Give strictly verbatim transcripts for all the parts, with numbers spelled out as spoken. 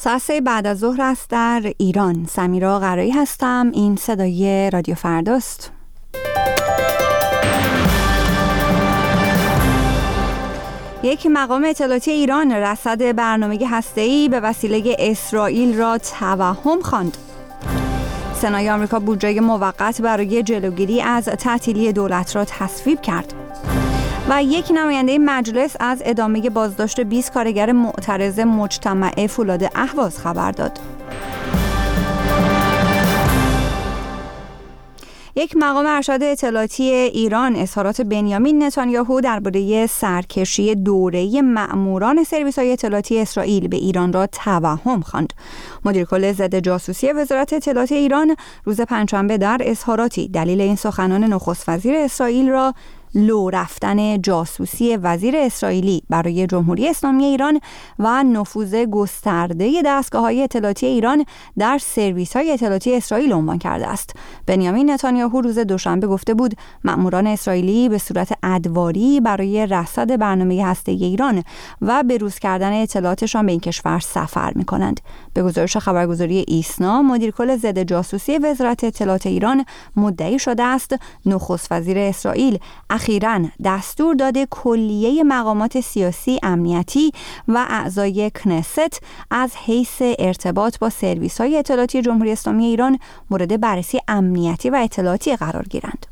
ساعت سه بعد از ظهر است در ایران. سمیرا قرایی هستم. این صدای رادیو فرداست. یک مقام اطلاعاتی ایران رصد برنامه هسته‌ای به وسیله اسرائیل را توهم خواند. سنای آمریکا بودجه موقت برای جلوگیری از تعطیلی دولت را تصویب کرد. و یک نماینده مجلس از ادامه بازداشت بیست کارگر معترض مجتمع فولاد اهواز خبر داد. یک مقام ارشد اطلاعاتی ایران اظهارات بنیامین نتانیاهو درباره سرکشی دوره مأموران سرویس‌های اطلاعاتی اسرائیل به ایران را توهم خواند. مدیر کل ضد جاسوسی وزارت اطلاعات ایران روز پنجشنبه در اظهاراتی دلیل این سخنان نخست وزیر اسرائیل را لو رفتن جاسوسی وزیر اسرائیلی برای جمهوری اسلامی ایران و نفوذ گسترده دستگاه‌های اطلاعاتی ایران در سرویس‌های اطلاعاتی اسرائیل عنوان کرده است. بنیامین نتانیاهو روز دوشنبه گفته بود مأموران اسرائیلی به صورت ادواری برای رصد برنامه هسته‌ای ایران و بروز کردن اطلاعاتشان به این کشور سفر می‌کنند. به گزارش خبرگزاری ایسنا، مدیر کل ضد جاسوسی وزارت اطلاعات ایران مدعی شده است نخست وزیر اسرائیل اخیراً دستور داده کلیه مقامات سیاسی، امنیتی و اعضای کنست از حیث ارتباط با سرویس‌های اطلاعاتی جمهوری اسلامی ایران مورد بررسی امنیتی و اطلاعاتی قرار گیرند.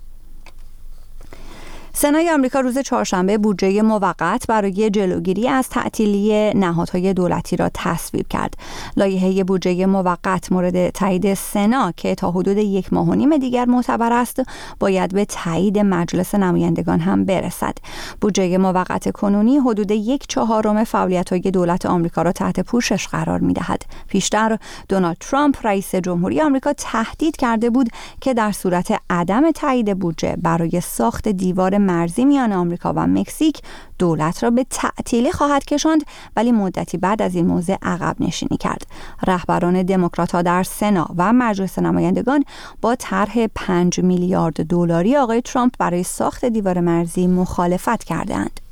سنای آمریکا روز چهارشنبه بودجه موقت برای جلوگیری از تعطیلی نهادهای دولتی را تصویب کرد. لایحه بودجه موقت مورد تایید سنا که تا حدود یک ماه و نیم دیگر معتبر است، باید به تایید مجلس نمایندگان هم برسد. بودجه موقت کنونی حدود یک چهارم فعالیت‌های دولت آمریکا را تحت پوشش قرار می‌دهد. پیشتر دونالد ترامپ رئیس جمهوری آمریکا تهدید کرده بود که در صورت عدم تایید بودجه برای ساخت دیوار مرزی میان آمریکا و مکزیک دولت را به تعطیلی خواهد کشاند، ولی مدتی بعد از این موضع عقب نشینی کرد. رهبران دموکرات‌ها در سنا و مجلس نمایندگان با طرح پنج میلیارد دلاری آقای ترامپ برای ساخت دیوار مرزی مخالفت کردند.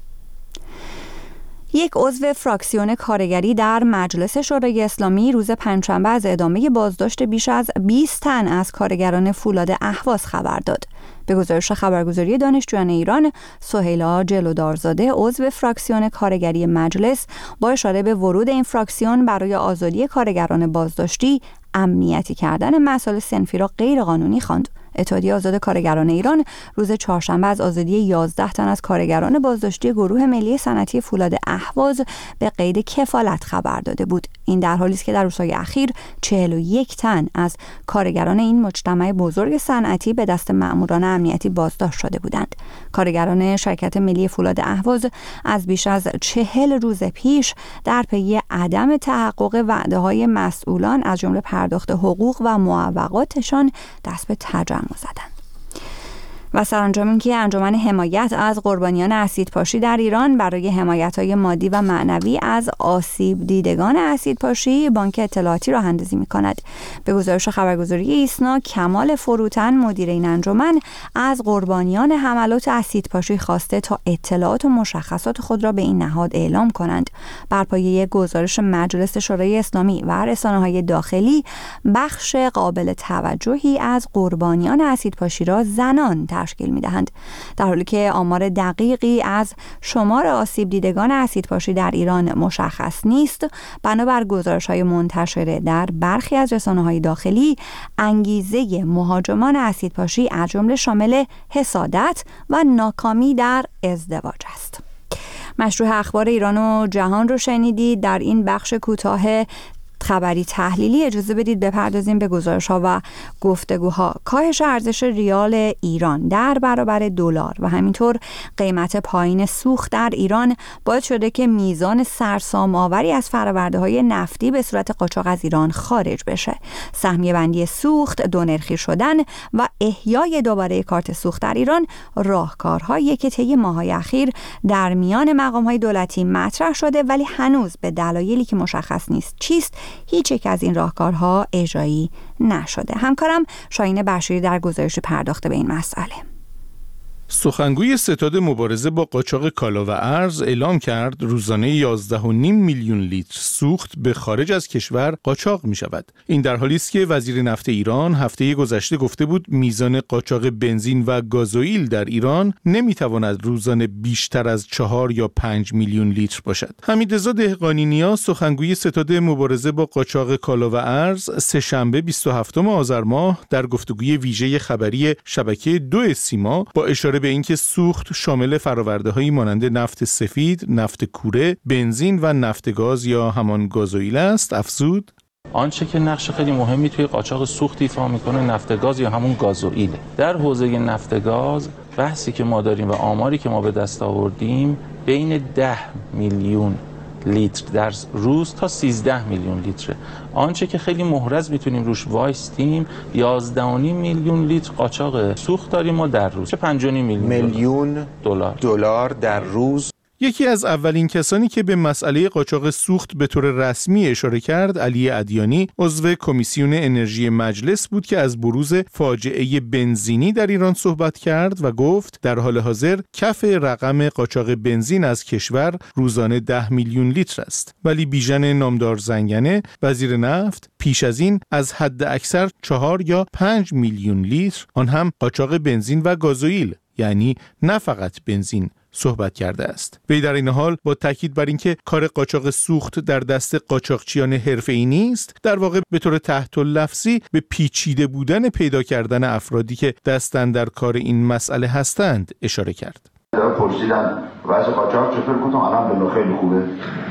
یک عضو فراکسیون کارگری در مجلس شورای اسلامی روز پنجشنبه از ادامه بازداشت بیش از بیست تن از کارگران فولاد اهواز خبر داد. به گزارش خبرگزاری دانشجویان ایران، سهیلا جلودارزاده عضو فراکسیون کارگری مجلس با اشاره به ورود این فراکسیون برای آزادی کارگران بازداشتی امنیتی کردن مسائل صنفی را غیر قانونی خواند. اتحادیه آزاد کارگران ایران روز چهارشنبه از آزادی یازده تن از کارگران بازداشتی گروه ملی صنعتی فولاد اهواز به قید کفالت خبر داده بود. این در حالی است که در روزهای اخیر چهل و یک تن از کارگران این مجتمع بزرگ صنعتی به دست مأموران امنیتی بازداشت شده بودند. کارگران شرکت ملی فولاد اهواز از بیش از چهل روز پیش در پی عدم تحقق وعده‌های مسئولان از جمله پرداخت حقوق و معوقاتشان دست به تجمع زدند. و سرانجام اینکه انجمن حمایت از قربانیان اسیدپاشی در ایران برای حمایت‌های مادی و معنوی از آسیب دیدگان اسیدپاشی بانک اطلاعاتی راه اندازی می‌کند. به گزارش خبرگزاری ایسنا، کمال فروتن مدیر این انجمن از قربانیان حملات اسیدپاشی خواسته تا اطلاعات و مشخصات خود را به این نهاد اعلام کنند. بر پایه گزارش مجلس شورای اسلامی و رسانه‌های داخلی، بخش قابل توجهی از قربانیان اسیدپاشی را زنان تشکیل می‌دهند، در حالی که آمار دقیقی از شمار آسیب دیدگان اسیدپاشی در ایران مشخص نیست. بنابر گزارش‌های منتشره در برخی از رسانه‌های داخلی، انگیزه مهاجمان اسیدپاشی از جمله شامل حسادت و ناکامی در ازدواج است. مشروع اخبار ایران و جهان رو شنیدید. در این بخش کوتاه خبری تحلیلی اجازه بدید بپردازیم به گزارش‌ها و گفتگوها. کاهش ارزش ریال ایران در برابر دلار و همینطور قیمت پایین سوخت در ایران باعث شده که میزان سرسام آوری از فرآورده‌های نفتی به صورت قاچاق از ایران خارج بشه. سهمیه بندی سوخت، دو نرخی شدن و احیای دوباره کارت سوخت در ایران راهکارهایی که طی ماه‌های اخیر در میان مقام‌های دولتی مطرح شده، ولی هنوز به دلایلی که مشخص نیست چیست هیچ یک از این راهکارها اجرایی نشده. همکارم شاهین بشیری در گزارش پرداخته به این مسئله. سخنگوی ستاد مبارزه با قاچاق کالا و ارز اعلام کرد روزانه یازده و نیم میلیون لیتر سوخت به خارج از کشور قاچاق می شود. این در حالی است که وزیر نفت ایران هفته گذشته گفته بود میزان قاچاق بنزین و گازوئیل در ایران نمی تواند روزانه بیشتر از چهار یا پنج میلیون لیتر باشد. حمیدرضا دهقانی نیا سخنگوی ستاد مبارزه با قاچاق کالا و ارز سه‌شنبه بیست و هفتم آذر ماه در گفتگوی ویژه خبری شبکه دو سیما با اشاره به اینکه سوخت شامل فرآورده‌هایی مانند نفت سفید، نفت کوره، بنزین و نفت گاز یا همان گازوئیل است، افزود: آنچه که نقش خیلی مهمی توی قاچاق سوخت ایفا میکنه نفت گاز یا همون گازوئیل. در حوزه نفت گاز بحثی که ما داریم و آماری که ما به دست آوردیم بین ده میلیون لیتر در روز تا سیزده میلیون لیتر. آنچه که خیلی محرز میتونیم روش وایستیم یازده و نیم میلیون لیتر قاچاق سوخت داریم ما در روز. پنج و نیم میلیون دلار دلار در روز. یکی از اولین کسانی که به مسئله قاچاق سوخت به طور رسمی اشاره کرد، علی ادیانی، عضو کمیسیون انرژی مجلس بود که از بروز فاجعه بنزینی در ایران صحبت کرد و گفت در حال حاضر کف رقم قاچاق بنزین از کشور روزانه ده میلیون لیتر است. ولی بیژن نامدار زنگنه، وزیر نفت، پیش از این از حد اکثر چهار یا پنج میلیون لیتر، آن هم قاچاق بنزین و گازوئیل، یعنی نه فقط بنزین، صحبت کرده است. وی در این حال با تاکید بر اینکه کار قاچاق سوخت در دست قاچاقچیان حرفه‌ای نیست، در واقع به طور تحت اللفظی به پیچیده بودن پیدا کردن افرادی که دستن در کار این مسئله هستند اشاره کرد. پرسیدم وضع قاچاق چطور؟ گفتم الحمدلله خیلی خوبه.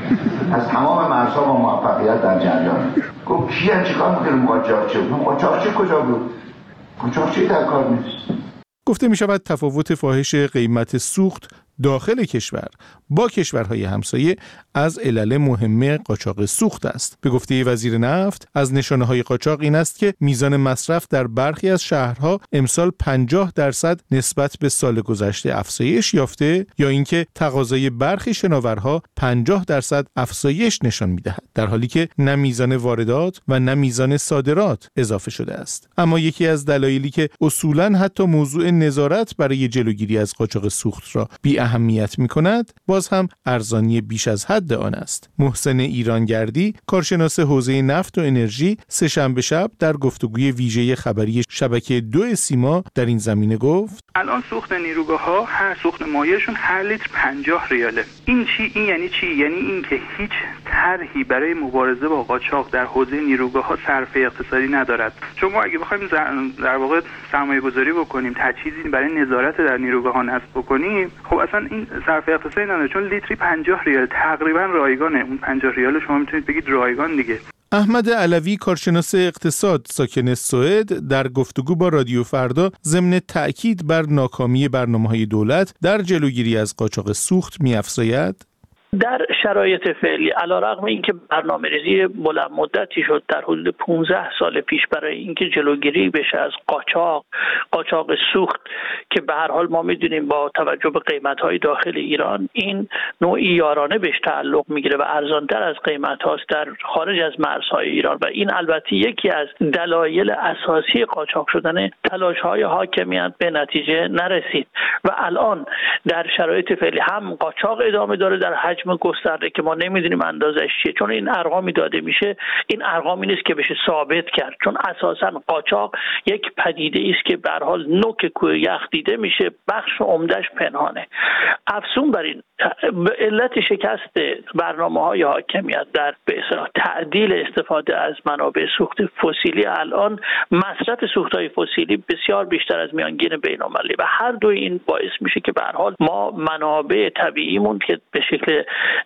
از تمام مرزها با موفقیت در جریان. گفت کیه چیکار می‌کنه قاچاقچی؟ گفتم قاچاقچی کجا بود؟ قاچاقچی در کار نیست. گفته می شود تفاوت فاحش قیمت سوخت داخل کشور با کشورهای همسایه از علل مهم قاچاق سوخت است. به گفته وزیر نفت، از نشانه‌های قاچاق این است که میزان مصرف در برخی از شهرها امسال پنجاه درصد نسبت به سال گذشته افزایش یافته یا اینکه تقاضای برخی شناورها پنجاه درصد افزایش نشان می‌دهد، در حالی که نه میزان واردات و نه میزان صادرات اضافه شده است. اما یکی از دلایلی که اصولاً حتی موضوع نظارت برای جلوگیری از قاچاق سوخت را بی اهمیت می‌کند، باز هم ارزانی بیش از حد آن است. محسن ایرانگردی، کارشناس حوزه نفت و انرژی، سه‌شنبه شب در گفتگوی ویژه خبری شبکه دو سیما در این زمینه گفت: الان سوخت نیروگاه‌ها هر سوخت مایعشون هر لیتر پنجاه ریاله. این چی؟ این یعنی چی؟ یعنی این که هیچ طرحی برای مبارزه با قاچاق در حوزه نیروگاه‌ها صرفه اقتصادی ندارد. چون ما اگه بخوایم در واقع سرمایه‌گذاری بکنیم، تجهیزی برای نظارت در نیروگاه‌ها نصب بکنیم، خب اصلا این صرفه اقتصادی نداره، چون لیتری پنجاه ریال تقریبا رایگانه. اون پنجاه ریال شما میتونید بگید رایگان دیگه. احمد علوی، کارشناس اقتصاد ساکن سوئد، در گفتگو با رادیو فردا ضمن تأکید بر ناکامی برنامه‌های دولت در جلوگیری از قاچاق سوخت می‌افزاید: در شرایط فعلی علیرغم اینکه برنامه‌ریزی بلند مدتی شد در حدود پانزده سال پیش برای اینکه جلوگیری بشه از قاچاق قاچاق سوخت که به هر حال ما می‌دونیم با توجه به قیمت‌های داخل ایران این نوعی یارانه بهش تعلق می‌گیره و ارزان‌تر از قیمت‌هاست در خارج از مرزهای ایران و این البته یکی از دلایل اساسی قاچاق شدن تلاش‌های حاکمیت به نتیجه نرسید و الان در شرایط فعلی هم قاچاق ادامه داره در حجم گسترده که ما نمیدونیم اندازش چیه، چون این ارقامی داده میشه، این ارقامی نیست که بشه ثابت کرد، چون اساسا قاچاق یک پدیده است که به هر حال نوک کوه یخ دیده میشه، بخش عمدهش پنهانه. افزون بر این به علت شکست برنامه‌های حاکمیت در به اصطلاح تعدیل استفاده از منابع سوخت فسیلی، الان مصرف سوخت‌های فسیلی بسیار بیشتر از میانگین بین‌المللی و هر دو این باعث میشه که به هر حال ما منابع طبیعیمون که به شکل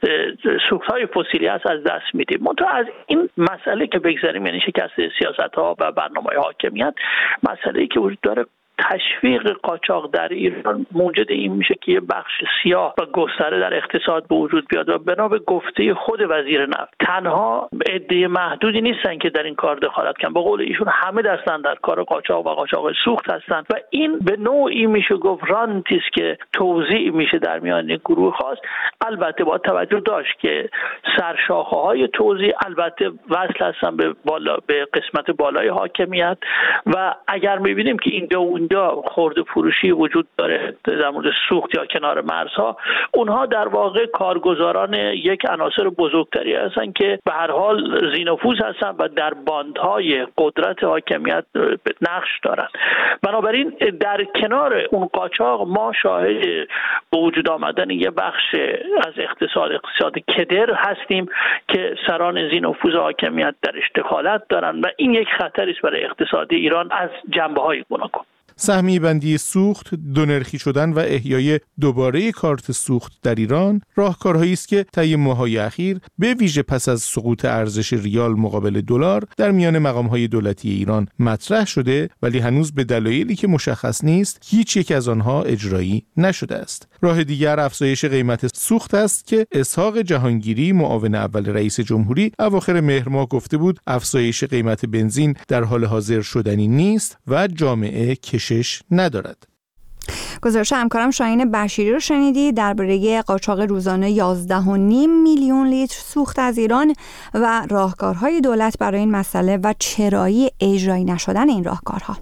سوخت‌های فسیلی هست از دست میدیم. منتها از این مسئله که بگذاریم، یعنی شکست سیاست‌ها و برنامه‌های حاکمیت، مسئله‌ای که وجود داره تشویق قاچاق در ایران موجد این میشه که یه بخش سیاه و گستره در اقتصاد به وجود بیاد و بنا به گفته خود وزیر نفت تنها عده محدودی نیستن که در این کار دخالت کنن. به قول ایشون همه دستن در کار قاچاق و قاچاق سوخت هستن و این به نوعی میشه گفت رانتی است که توزیع میشه در میان گروه خاص. البته با توجه داشت که سرشاخه‌های توزیع البته وصل هستن به بالا به قسمت بالای حاکمیت و اگر میبینیم که این دو اونجا خرده فروشی وجود داره در مورد سوخت یا کنار مرزها، اونها در واقع کارگزاران یک عناصر بزرگتری هستن که به هر حال ذی‌نفوذ هستن و در باندهای قدرت حاکمیت نقش دارن. بنابراین در کنار اون قاچاق ما شاهد به وجود آمدن یه بخش از اقتصاد اقتصاد کدر هستیم که سران ذی‌نفوذ حاکمیت درش دخالت دارن و این یک خطری است برای اقتصاد ایران از جنبه‌های گوناگون. سهمی بندی سوخت، دونرخی شدن و احیای دوباره کارت سوخت در ایران راهکارهایی است که طی ماه‌های اخیر به ویژه پس از سقوط ارزش ریال مقابل دلار در میان مقام‌های دولتی ایران مطرح شده، ولی هنوز به دلایلی که مشخص نیست هیچ یک از آنها اجرایی نشده است. راه دیگر افزایش قیمت سوخت است که اسحاق جهانگیری معاون اول رئیس جمهوری اواخر مهر ماه گفته بود افزایش قیمت بنزین در حال حاضر شدنی نیست و جامعه کشش ندارد. گزارش همکارم شاهین بشیری رو شنیدی درباره قاچاق روزانه یازده و نیم میلیون لیتر سوخت از ایران و راهکارهای دولت برای این مسئله و چرایی اجرایی نشدن این راهکارها.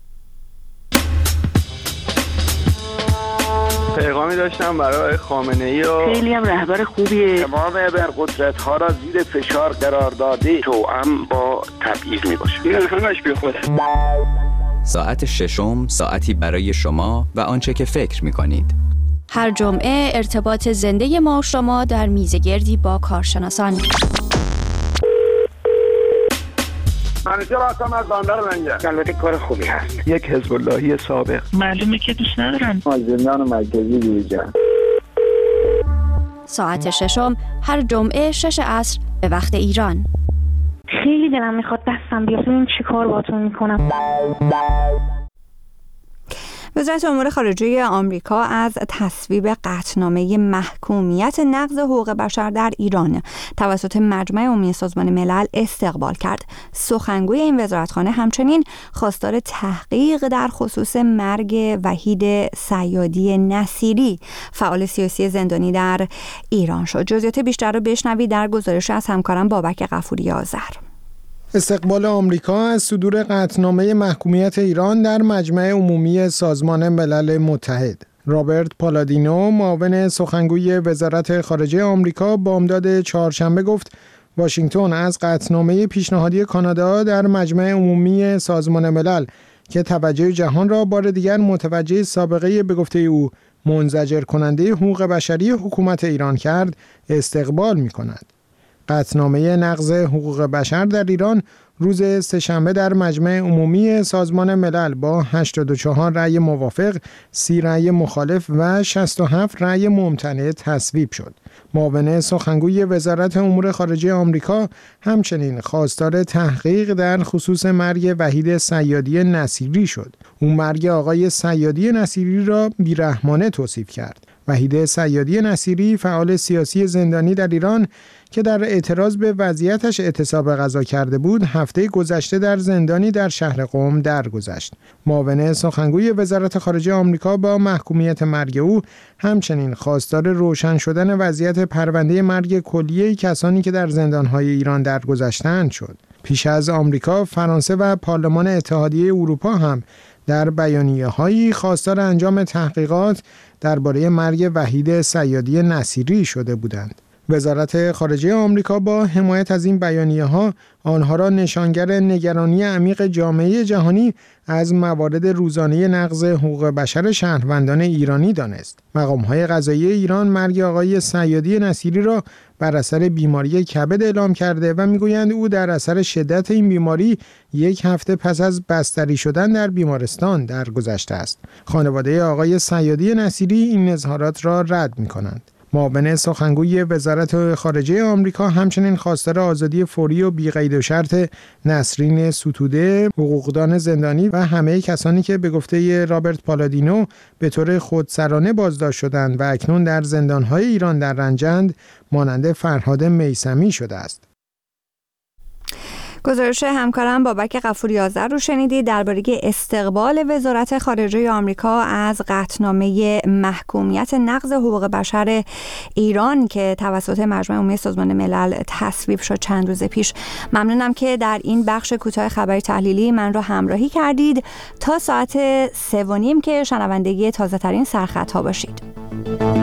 پیغامی داشتم برای خامنه‌ای و خیلی هم رهبر خوبیه. تمام ابرقدرت‌ها را زیر فشار قرار داده توأم با تبعیض میباشه. این همش بیخوده. ساعت ششم ساعتی برای شما و آنچه که فکر می‌کنید. هر جمعه ارتباط زنده ما و شما در میزگردی با کارشناسان. منیجر هستم از بندر منجر. البته کار خوبی هست. یک حزب اللهی سابق. معلومه که دوست ندارن. از زندان مرکزی بیرون. ساعت ششم هر جمعه شش عصر به وقت ایران. خیلی دلم میخواد دستم بیاد ببینم چی کار باهاتون میکنم. وزارت امور خارجه آمریکا از تصویب قطعنامه محکومیت نقض حقوق بشر در ایران توسط مجمع عمومی سازمان ملل استقبال کرد. سخنگوی این وزارتخانه همچنین خواستار تحقیق در خصوص مرگ وحید صیادی نصیری، فعال سیاسی زندانی در ایران شد. جزئیات بیشتر رو بشنوید در گزارش از همکارم بابک غفوری آذر. استقبال آمریکا از صدور قطعنامه محکومیت ایران در مجمع عمومی سازمان ملل متحد. رابرت پالادینو، معاون سخنگوی وزارت خارجه آمریکا، بامداد چهارشنبه گفت واشنگتن از قطعنامه پیشنهادی کانادا در مجمع عمومی سازمان ملل که توجه جهان را بار دیگر متوجه سابقه به گفته او منزجر کننده حقوق بشری حکومت ایران کرد، استقبال می‌کند. قطعنامه نقض حقوق بشر در ایران روز سه‌شنبه در مجمع عمومی سازمان ملل با هشتاد و چهار رأی موافق، سی رأی مخالف و شصت و هفت رأی ممتنع تصویب شد. معاون سخنگوی وزارت امور خارجه آمریکا همچنین خواستار تحقیق در خصوص مرگ وحید صیادی نصیری شد. او مرگ آقای صیادی نصیری را بیرحمانه توصیف کرد. وحید صیادی نصیری، فعال سیاسی زندانی در ایران که در اعتراض به وضعیتش اعتصاب غذا کرده بود، هفته گذشته در زندانی در شهر قم درگذشت. معاون سخنگوی وزارت خارجه آمریکا با محکومیت مرگ او همچنین خواستار روشن شدن وضعیت پرونده مرگ کلیه کسانی که در زندان‌های ایران درگذشتند شد. پیش از آمریکا، فرانسه و پارلمان اتحادیه اروپا هم در بیانیه‌هایی خواستار انجام تحقیقات درباره مرگ وحید صیادی نصیری شده بودند. وزارت خارجه آمریکا با حمایت از این بیانیه‌ها آنها را نشانگر نگرانی عمیق جامعه جهانی از موارد روزانه نقض حقوق بشر شهروندان ایرانی دانست. مقام‌های قضایی ایران مرگ آقای صیادی نصیری را بر اثر بیماری کبد اعلام کرده و میگویند او در اثر شدت این بیماری یک هفته پس از بستری شدن در بیمارستان درگذشته است. خانواده آقای صیادی نصیری این اظهارات را رد می‌کنند. معاون سخنگوی وزارت خارجه آمریکا همچنین خواستار آزادی فوری و بی‌قید و شرط نسرین ستوده، حقوقدان زندانی و همه کسانی که به گفته رابرت پالادینو به طور خودسرانه بازداشت شدند و اکنون در زندان‌های ایران در رنجند، مانند فرهاد میثمی شده است. گزارش همکارم بابک غفوری‌آذر رو شنیدید درباره استقبال وزارت خارجه آمریکا از قطعنامه محکومیت نقض حقوق بشر ایران که توسط مجمع عمومی سازمان ملل تصویب شد چند روز پیش. ممنونم که در این بخش کوتاه خبری تحلیلی من رو همراهی کردید. تا ساعت سه و نیم که شنونده تازه ترین سرخط ها باشید.